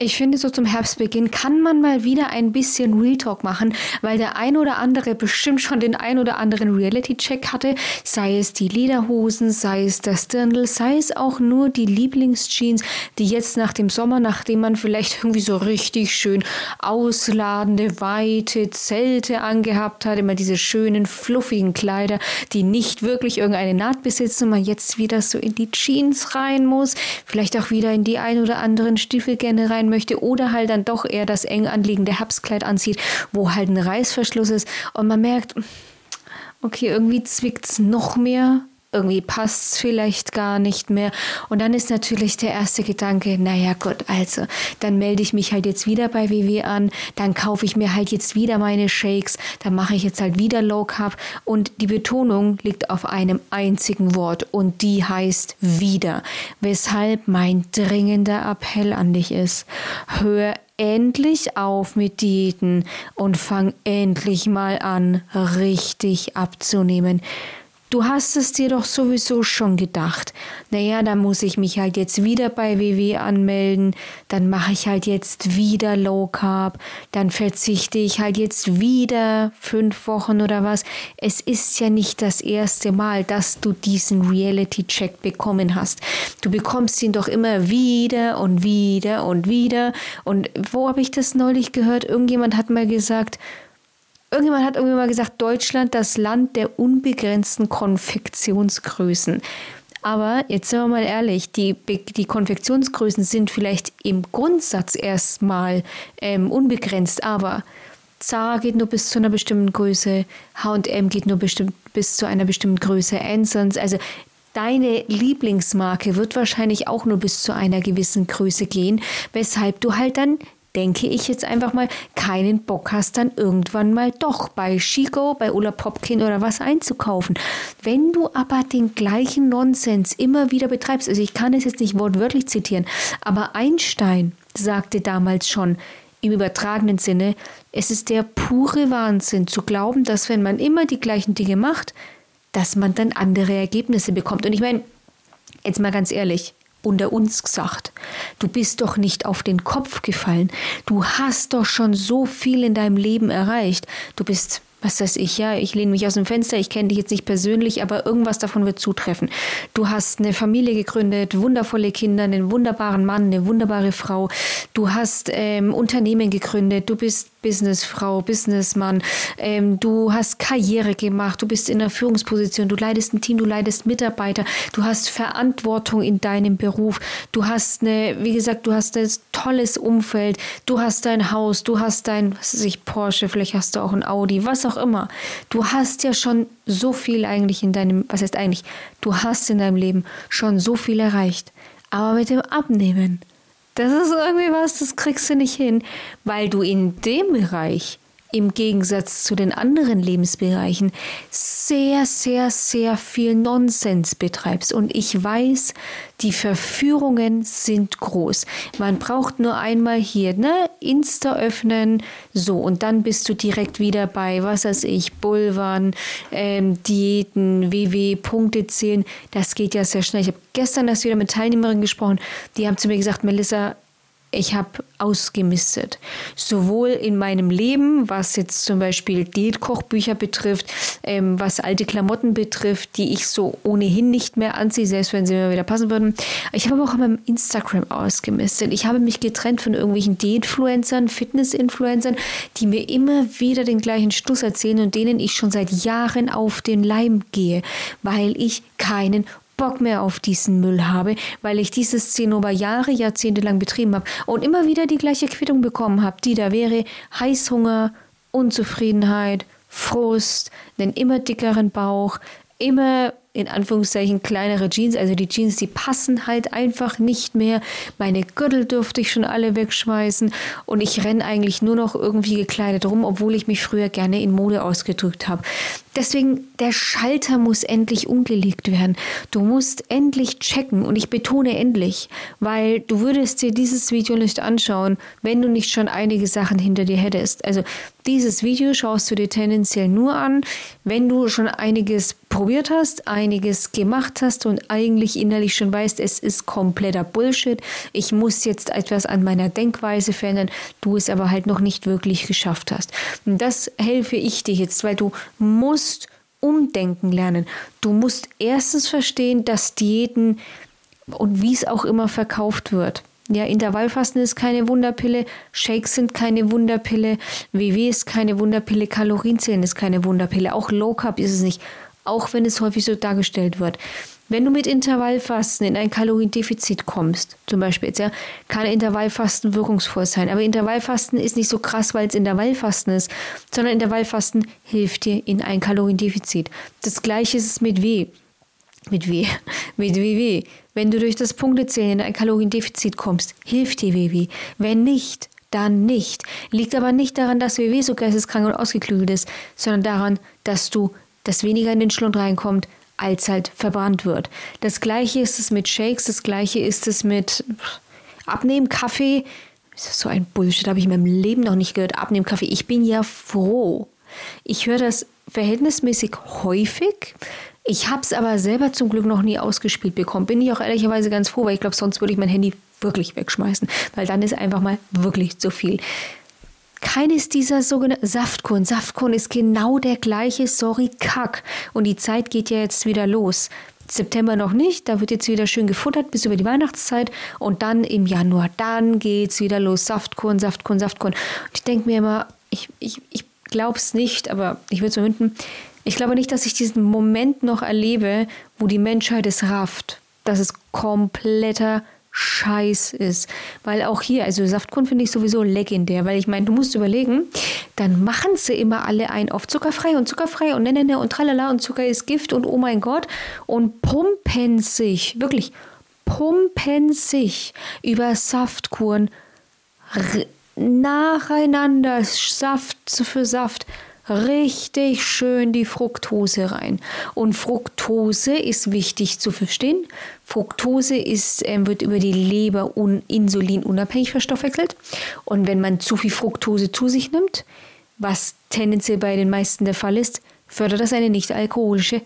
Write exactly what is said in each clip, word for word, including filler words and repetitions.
Ich finde, so zum Herbstbeginn kann man mal wieder ein bisschen Real Talk machen, weil der ein oder andere bestimmt schon den ein oder anderen Reality-Check hatte, sei es die Lederhosen, sei es das Dirndl, sei es auch nur die Lieblingsjeans, die jetzt nach dem Sommer, nachdem man vielleicht irgendwie so richtig schön ausladende, weite Zelte angehabt hat, immer diese schönen, fluffigen Kleider, die nicht wirklich irgendeine Naht besitzen und man jetzt wieder so in die Jeans rein muss, vielleicht auch wieder in die ein oder anderen Stiefelgänge rein möchte oder halt dann doch eher das eng anliegende Herbstkleid anzieht, wo halt ein Reißverschluss ist und man merkt, okay, irgendwie zwickt's noch mehr, irgendwie passt's vielleicht gar nicht mehr und dann ist natürlich der erste Gedanke, naja gut, also dann melde ich mich halt jetzt wieder bei W W an, dann kaufe ich mir halt jetzt wieder meine Shakes, dann mache ich jetzt halt wieder Low Carb und die Betonung liegt auf einem einzigen Wort und die heißt wieder, weshalb mein dringender Appell an dich ist, hör endlich auf mit Diäten und fang endlich mal an, richtig abzunehmen. Du hast es dir doch sowieso schon gedacht. Naja, dann muss ich mich halt jetzt wieder bei W W anmelden, dann mache ich halt jetzt wieder Low Carb, dann verzichte ich halt jetzt wieder fünf Wochen oder was. Es ist ja nicht das erste Mal, dass du diesen Reality-Check bekommen hast. Du bekommst ihn doch immer wieder und wieder und wieder. Und wo habe ich das neulich gehört? Irgendjemand hat mal gesagt, Irgendjemand hat irgendwann mal gesagt, Deutschland, das Land der unbegrenzten Konfektionsgrößen. Aber jetzt sind wir mal ehrlich, die, die Konfektionsgrößen sind vielleicht im Grundsatz erstmal ähm, unbegrenzt, aber Zara geht nur bis zu einer bestimmten Größe, H und M geht nur bestimmt, bis zu einer bestimmten Größe, Ansons, also deine Lieblingsmarke wird wahrscheinlich auch nur bis zu einer gewissen Größe gehen, weshalb du halt dann, denke ich jetzt einfach mal, keinen Bock hast, dann irgendwann mal doch bei Chico, bei Ulla Popkin oder was einzukaufen. Wenn du aber den gleichen Nonsens immer wieder betreibst, also ich kann es jetzt nicht wortwörtlich zitieren, aber Einstein sagte damals schon im übertragenen Sinne, es ist der pure Wahnsinn zu glauben, dass wenn man immer die gleichen Dinge macht, dass man dann andere Ergebnisse bekommt. Und ich meine, jetzt mal ganz ehrlich, unter uns gesagt, du bist doch nicht auf den Kopf gefallen. Du hast doch schon so viel in deinem Leben erreicht. Du bist, was weiß ich, ja, ich lehne mich aus dem Fenster, ich kenne dich jetzt nicht persönlich, aber irgendwas davon wird zutreffen. Du hast eine Familie gegründet, wundervolle Kinder, einen wunderbaren Mann, eine wunderbare Frau. Du hast ähm, Unternehmen gegründet, du bist Businessfrau, Businessmann, ähm, du hast Karriere gemacht, du bist in einer Führungsposition, du leitest ein Team, du leitest Mitarbeiter, du hast Verantwortung in deinem Beruf, du hast eine, wie gesagt, du hast ein tolles Umfeld, du hast dein Haus, du hast dein, was weiß ich, Porsche, vielleicht hast du auch ein Audi, was auch immer. Du hast ja schon so viel eigentlich in deinem, was heißt eigentlich, du hast in deinem Leben schon so viel erreicht, aber mit dem Abnehmen, das ist irgendwie was, das kriegst du nicht hin, weil du in dem Bereich im Gegensatz zu den anderen Lebensbereichen sehr, sehr, sehr viel Nonsens betreibst. Und ich weiß, die Verführungen sind groß. Man braucht nur einmal hier, ne, Insta öffnen, so, und dann bist du direkt wieder bei, was weiß ich, Bulvern, ähm, Diäten, W W, Punkte zählen. Das geht ja sehr schnell. Ich habe gestern erst wieder mit Teilnehmerinnen gesprochen, die haben zu mir gesagt, Melissa, ich habe ausgemistet, sowohl in meinem Leben, was jetzt zum Beispiel Diätkochbücher betrifft, ähm, was alte Klamotten betrifft, die ich so ohnehin nicht mehr anziehe, selbst wenn sie mir wieder passen würden. Ich habe aber auch an meinem Instagram ausgemistet. Ich habe mich getrennt von irgendwelchen Diätfluencern, Fitnessinfluencern, die mir immer wieder den gleichen Stuss erzählen und denen ich schon seit Jahren auf den Leim gehe, weil ich keinen Bock mehr auf diesen Müll habe, weil ich dieses Zinnober Jahre, Jahrzehnte lang betrieben habe und immer wieder die gleiche Quittung bekommen habe, die da wäre: Heißhunger, Unzufriedenheit, Frust, einen immer dickeren Bauch, immer in Anführungszeichen kleinere Jeans, also die Jeans, die passen halt einfach nicht mehr. Meine Gürtel dürfte ich schon alle wegschmeißen und ich renne eigentlich nur noch irgendwie gekleidet rum, obwohl ich mich früher gerne in Mode ausgedrückt habe. Deswegen, der Schalter muss endlich umgelegt werden. Du musst endlich checken und ich betone endlich, weil du würdest dir dieses Video nicht anschauen, wenn du nicht schon einige Sachen hinter dir hättest. Also dieses Video schaust du dir tendenziell nur an, wenn du schon einiges probiert hast, einiges gemacht hast und eigentlich innerlich schon weißt, es ist kompletter Bullshit. Ich muss jetzt etwas an meiner Denkweise verändern, du es aber halt noch nicht wirklich geschafft hast. Und das helfe ich dir jetzt, weil du musst umdenken lernen. Du musst erstens verstehen, dass Diäten und wie es auch immer verkauft wird. Ja, Intervallfasten ist keine Wunderpille, Shakes sind keine Wunderpille, W W ist keine Wunderpille, Kalorienzählen ist keine Wunderpille, auch Low Carb ist es nicht, auch wenn es häufig so dargestellt wird. Wenn du mit Intervallfasten in ein Kaloriendefizit kommst, zum Beispiel jetzt, ja, kann Intervallfasten wirkungsvoll sein. Aber Intervallfasten ist nicht so krass, weil es Intervallfasten ist, sondern Intervallfasten hilft dir in ein Kaloriendefizit. Das Gleiche ist es mit W. Mit W. Mit W W. Wenn du durch das Punktezählen in ein Kaloriendefizit kommst, hilft dir W W. Wenn nicht, dann nicht. Liegt aber nicht daran, dass W W so geisteskrank und ausgeklügelt ist, sondern daran, dass du, dass weniger in den Schlund reinkommt, als halt verbrannt wird. Das Gleiche ist es mit Shakes, das Gleiche ist es mit Abnehmen, Kaffee. Das ist so ein Bullshit, habe ich in meinem Leben noch nicht gehört. Abnehmen, Kaffee. Ich bin ja froh. Ich höre das verhältnismäßig häufig. Ich habe es aber selber zum Glück noch nie ausgespielt bekommen. Bin ich auch ehrlicherweise ganz froh, weil ich glaube, sonst würde ich mein Handy wirklich wegschmeißen. Weil dann ist einfach mal wirklich zu viel. Keines dieser sogenannten Saftkuren. Saftkuren ist genau der gleiche, sorry, Kack. Und die Zeit geht ja jetzt wieder los. September noch nicht, da wird jetzt wieder schön gefuttert bis über die Weihnachtszeit. Und dann im Januar, dann geht's wieder los. Saftkuren, Saftkuren, Saftkuren. Und ich denke mir immer, ich, ich, ich glaube es nicht, aber ich würde es so wünschen. Ich glaube nicht, dass ich diesen Moment noch erlebe, wo die Menschheit es rafft, dass es kompletter Scheiß ist. Weil auch hier, also Saftkuren finde ich sowieso legendär, weil ich meine, du musst überlegen, dann machen sie immer alle ein auf zuckerfrei und zuckerfrei und ne, ne, ne und tralala und Zucker ist Gift und oh mein Gott und pumpen sich, wirklich pumpen sich über Saftkuren r- nacheinander, Saft für Saft, richtig schön die Fructose rein. Und Fructose ist wichtig zu verstehen. Fructose ist, äh, wird über die Leber un- insulinunabhängig verstoffwechselt. Und wenn man zu viel Fructose zu sich nimmt, was tendenziell bei den meisten der Fall ist, fördert das eine nicht-alkoholische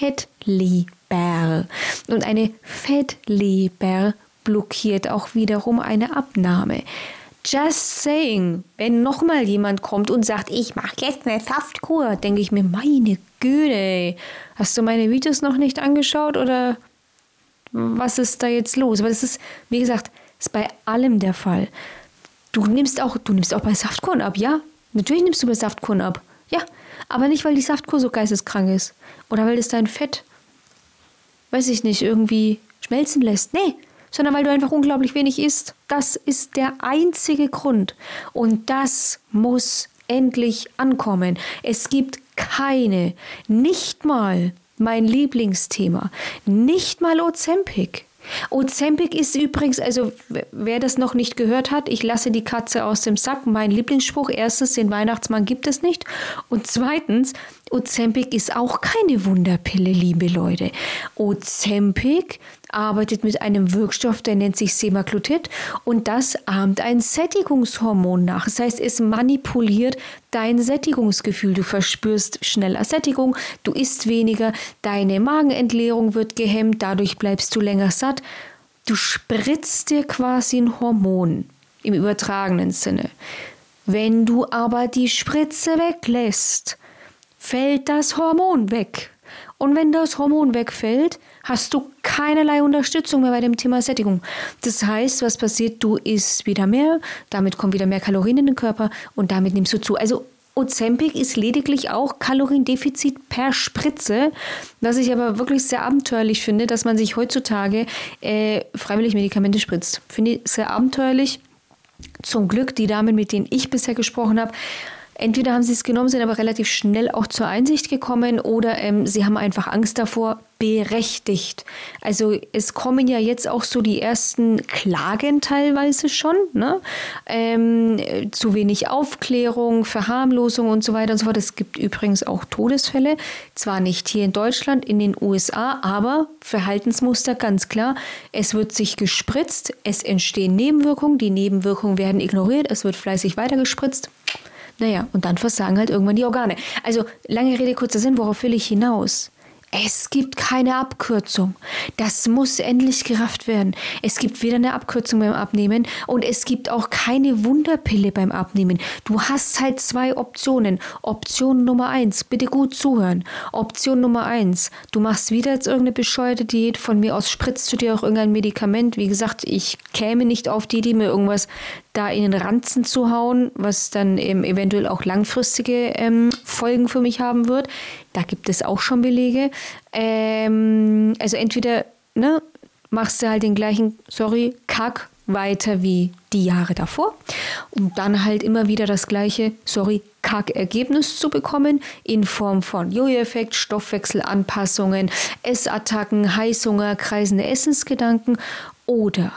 Fettleber. Und eine Fettleber blockiert auch wiederum eine Abnahme. Just saying, wenn nochmal jemand kommt und sagt, ich mache jetzt eine Saftkur, denke ich mir, meine Güte, ey, hast du meine Videos noch nicht angeschaut oder was ist da jetzt los? Aber das ist, wie gesagt, ist bei allem der Fall. Du nimmst auch, du nimmst auch bei Saftkuren ab, ja? Natürlich nimmst du bei Saftkuren ab, ja. Aber nicht, weil die Saftkur so geisteskrank ist oder weil es dein Fett, weiß ich nicht, irgendwie schmelzen lässt. Nee. Sondern weil du einfach unglaublich wenig isst. Das ist der einzige Grund. Und das muss endlich ankommen. Es gibt keine, nicht mal mein Lieblingsthema, nicht mal Ozempic. Ozempic ist übrigens, also wer das noch nicht gehört hat, ich lasse die Katze aus dem Sack. Mein Lieblingsspruch, erstens, den Weihnachtsmann gibt es nicht. Und zweitens, Ozempic ist auch keine Wunderpille, liebe Leute. Ozempic arbeitet mit einem Wirkstoff, der nennt sich Semaglutid und das ahmt ein Sättigungshormon nach. Das heißt, es manipuliert dein Sättigungsgefühl. Du verspürst schneller Sättigung, du isst weniger, deine Magenentleerung wird gehemmt, dadurch bleibst du länger satt. Du spritzt dir quasi ein Hormon im übertragenen Sinne. Wenn du aber die Spritze weglässt, fällt das Hormon weg. Und wenn das Hormon wegfällt, hast du keinerlei Unterstützung mehr bei dem Thema Sättigung. Das heißt, was passiert? Du isst wieder mehr, damit kommen wieder mehr Kalorien in den Körper und damit nimmst du zu. Also Ozempic ist lediglich auch Kaloriendefizit per Spritze, was ich aber wirklich sehr abenteuerlich finde, dass man sich heutzutage äh, freiwillig Medikamente spritzt. Finde ich sehr abenteuerlich. Zum Glück, die Damen, mit denen ich bisher gesprochen habe, Entweder haben sie es genommen, sind aber relativ schnell auch zur Einsicht gekommen oder ähm, sie haben einfach Angst davor, berechtigt. Also es kommen ja jetzt auch so die ersten Klagen teilweise schon, ne? Ähm, zu wenig Aufklärung, Verharmlosung und so weiter und so fort. Es gibt übrigens auch Todesfälle, zwar nicht hier in Deutschland, in den U S A, aber Verhaltensmuster ganz klar. Es wird sich gespritzt, es entstehen Nebenwirkungen, die Nebenwirkungen werden ignoriert, es wird fleißig weiter gespritzt. Naja, und dann versagen halt irgendwann die Organe. Also lange Rede, kurzer Sinn, worauf will ich hinaus? Es gibt keine Abkürzung. Das muss endlich gerafft werden. Es gibt weder eine Abkürzung beim Abnehmen und es gibt auch keine Wunderpille beim Abnehmen. Du hast halt zwei Optionen. Option Nummer eins, bitte gut zuhören. Option Nummer eins, du machst wieder jetzt irgendeine bescheuerte Diät. Von mir aus spritzt du dir auch irgendein Medikament. Wie gesagt, ich käme nicht auf die Idee, mir irgendwas da in den Ranzen zu hauen, was dann eben eventuell auch langfristige ähm, Folgen für mich haben wird. Da gibt es auch schon Belege. Ähm, also entweder ne, machst du halt den gleichen, sorry, Kack weiter wie die Jahre davor, um dann halt immer wieder das gleiche, sorry, Kack-Ergebnis zu bekommen in Form von Jojo-Effekt, Stoffwechselanpassungen, Essattacken, Heißhunger, kreisende Essensgedanken oder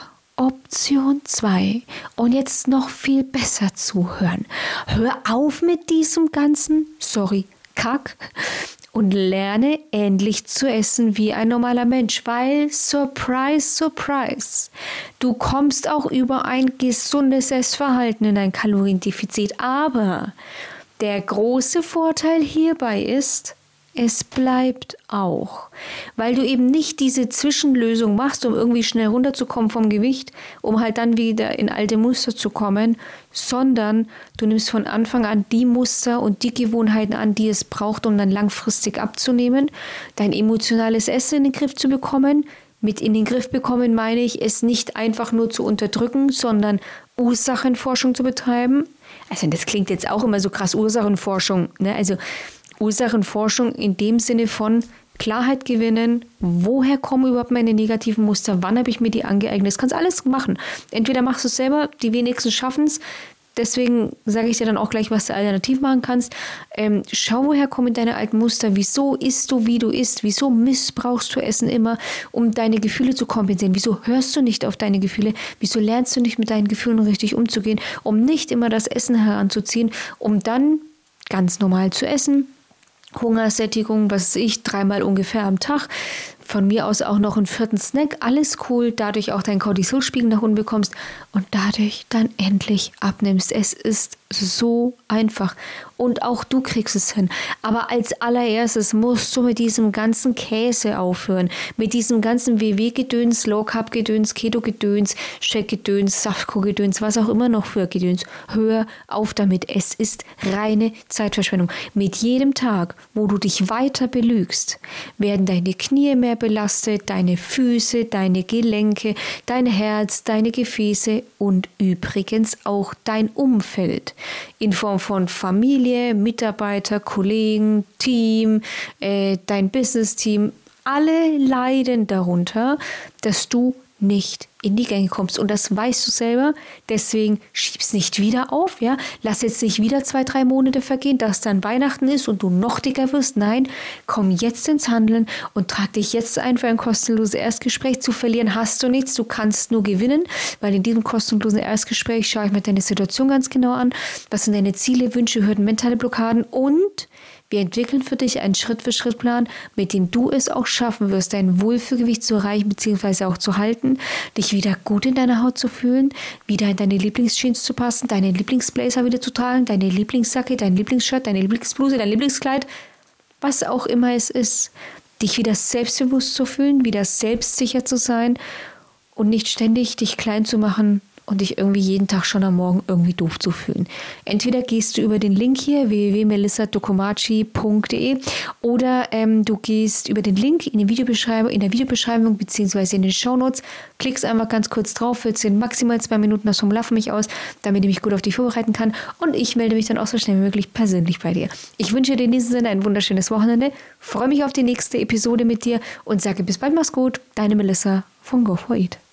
Option zwei. Und jetzt noch viel besser zuhören. Hör auf mit diesem ganzen, sorry, Kack und lerne endlich zu essen wie ein normaler Mensch, weil, surprise, surprise, du kommst auch über ein gesundes Essverhalten in ein Kaloriendefizit. Aber der große Vorteil hierbei ist, es bleibt auch, weil du eben nicht diese Zwischenlösung machst, um irgendwie schnell runterzukommen vom Gewicht, um halt dann wieder in alte Muster zu kommen, sondern du nimmst von Anfang an die Muster und die Gewohnheiten an, die es braucht, um dann langfristig abzunehmen, dein emotionales Essen in den Griff zu bekommen. Mit in den Griff bekommen meine ich, es nicht einfach nur zu unterdrücken, sondern Ursachenforschung zu betreiben. Also das klingt jetzt auch immer so krass, Ursachenforschung, ne? Also Ursachenforschung in dem Sinne von Klarheit gewinnen, woher kommen überhaupt meine negativen Muster, wann habe ich mir die angeeignet, das kannst du alles machen. Entweder machst du es selber, die wenigsten schaffen es, deswegen sage ich dir dann auch gleich, was du alternativ machen kannst. Ähm, schau, woher kommen deine alten Muster, wieso isst du, wie du isst, wieso missbrauchst du Essen immer, um deine Gefühle zu kompensieren, wieso hörst du nicht auf deine Gefühle, wieso lernst du nicht mit deinen Gefühlen richtig umzugehen, um nicht immer das Essen heranzuziehen, um dann ganz normal zu essen, Hungersättigung, was weiß ich, dreimal ungefähr am Tag. Von mir aus auch noch einen vierten Snack, alles cool, dadurch auch deinen Cortisolspiegel nach unten bekommst und dadurch dann endlich abnimmst. Es ist so einfach und auch du kriegst es hin. Aber als allererstes musst du mit diesem ganzen Käse aufhören, mit diesem ganzen W W-Gedöns, Low-Carb-Gedöns, Keto-Gedöns, Shake-Gedöns, Saftko-Gedöns, was auch immer noch für Gedöns. Hör auf damit, es ist reine Zeitverschwendung. Mit jedem Tag, wo du dich weiter belügst, werden deine Knie mehr belastet, deine Füße, deine Gelenke, dein Herz, deine Gefäße und übrigens auch dein Umfeld in Form von Familie, Mitarbeiter, Kollegen, Team, äh, dein Business-Team. Alle leiden darunter, dass du nicht in die Gänge kommst. Und das weißt du selber, deswegen schieb's nicht wieder auf, ja. Lass jetzt nicht wieder zwei, drei Monate vergehen, dass dann Weihnachten ist und du noch dicker wirst. Nein, komm jetzt ins Handeln und trag dich jetzt ein für ein kostenloses Erstgespräch. Zu verlieren hast du nichts, du kannst nur gewinnen, weil in diesem kostenlosen Erstgespräch schaue ich mir deine Situation ganz genau an. Was sind deine Ziele, Wünsche, Hürden, mentale Blockaden und wir entwickeln für dich einen Schritt-für-Schritt-Plan, mit dem du es auch schaffen wirst, dein Wohlfühlgewicht zu erreichen bzw. auch zu halten, dich wieder gut in deiner Haut zu fühlen, wieder in deine Lieblingsjeans zu passen, deine Lieblingsblazer wieder zu tragen, deine Lieblingssacke, dein Lieblingsshirt, deine Lieblingsbluse, dein Lieblingskleid, was auch immer es ist, dich wieder selbstbewusst zu fühlen, wieder selbstsicher zu sein und nicht ständig dich klein zu machen und dich irgendwie jeden Tag schon am Morgen irgendwie doof zu fühlen. Entweder gehst du über den Link hier, w w w punkt melissa dokomaci punkt d e oder ähm, du gehst über den Link in, die Videobeschreibung, in der Videobeschreibung bzw. in den Shownotes, klickst einfach ganz kurz drauf, füllst in maximal zwei Minuten das Formular für mich aus, damit ich mich gut auf dich vorbereiten kann und ich melde mich dann auch so schnell wie möglich persönlich bei dir. Ich wünsche dir in diesem Sinne ein wunderschönes Wochenende, freue mich auf die nächste Episode mit dir und sage bis bald, mach's gut, deine Melissa von Go for Eat.